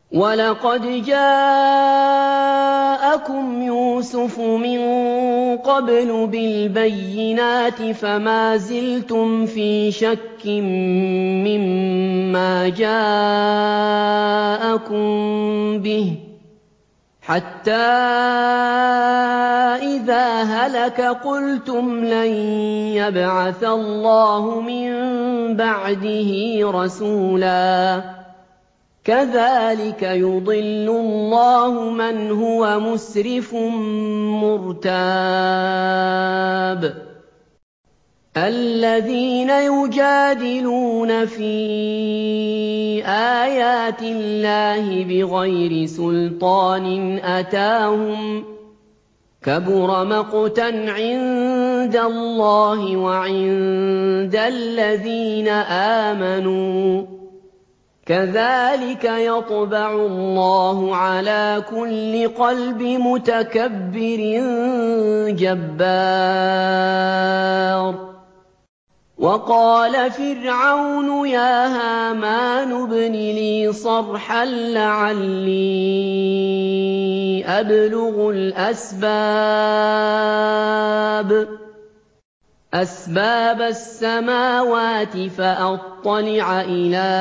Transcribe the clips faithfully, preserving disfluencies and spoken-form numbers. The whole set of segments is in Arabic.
وَلَقَدْ جَاءَكُمْ يُوسُفُ مِن قَبْلُ بِالْبَيِّنَاتِ فَمَا زِلْتُمْ فِي شَكٍّ مِّمَّا جَاءَكُم بِهِ حَتَّىٰ إِذَا هَلَكَ قُلْتُمْ لَن يَبْعَثَ اللَّهُ مِن بَعْدِهِ رَسُولًا ۚ كَذَٰلِكَ يُضِلُّ اللَّهُ مَنْ هُوَ مُسْرِفٌ مُّرْتَابٌ الَّذِينَ يُجَادِلُونَ فِي آيَاتِ اللَّهِ بِغَيْرِ سُلْطَانٍ أَتَاهُمْ ۖ كَبُرَ مَقْتًا عِندَ اللَّهِ وَعِندَ الَّذِينَ آمَنُوا ۚ كَذَٰلِكَ يَطْبَعُ اللَّهُ عَلَىٰ كُلِّ قَلْبِ مُتَكَبِّرٍ جَبَّارٍ وَقَالَ فِرْعَوْنُ يَا هَامَانُ ابْنِ لِي صَرْحًا لَّعَلِّي أَبْلُغُ الْأَسْبَابَ أَسْبَابَ السَّمَاوَاتِ فَأَطَّلِعَ إِلَىٰ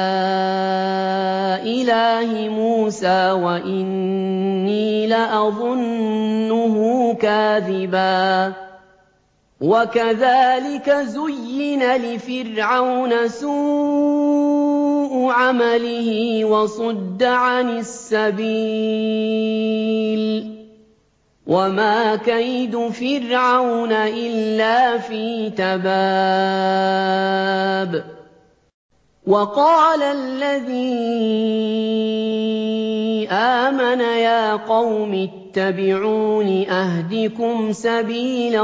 إِلَٰهِ مُوسَىٰ وَإِنِّي لَأَظُنُّهُ كَاذِبًا وَكَذَٰلِكَ زُيِّنَ لِفِرْعَوْنَ سُوءُ عَمَلِهِ وَصُدَّ عَنِ السَّبِيلِ ۚ وَمَا كَيْدُ فِرْعَوْنَ إِلَّا فِي تَبَابٍ وَقَالَ الَّذِي آمَنَ يَا قَوْمِ اتَّبِعُونِ أَهْدِكُمْ سَبِيلَ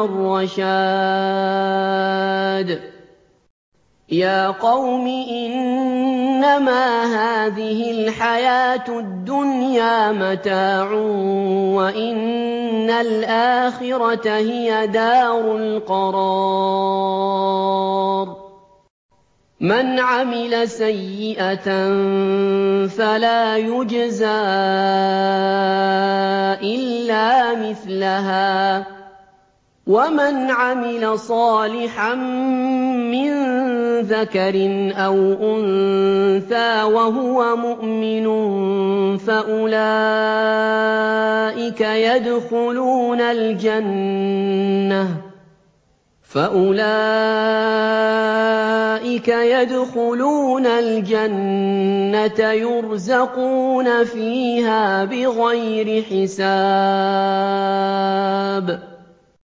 الرَّشَادِ يَا قَوْمِ إِنَّمَا هَٰذِهِ الْحَيَاةُ الدُّنْيَا مَتَاعٌ وَإِنَّ الْآخِرَةَ هِيَ دَارُ الْقَرَارِ مَنْ عَمِلَ سَيِّئَةً فَلَا يُجْزَىٰ إِلَّا مِثْلَهَا ۖ وَمَنْ عَمِلَ صَالِحًا مِّن ذَكَرٍ أَوْ أُنثَىٰ وَهُوَ مُؤْمِنٌ فَأُولَٰئِكَ يَدْخُلُونَ الْجَنَّةَ فَأُولَٰئِكَ يَدْخُلُونَ الْجَنَّةَ، يُرْزَقُونَ فِيهَا بِغَيْرِ حِسَابٍ.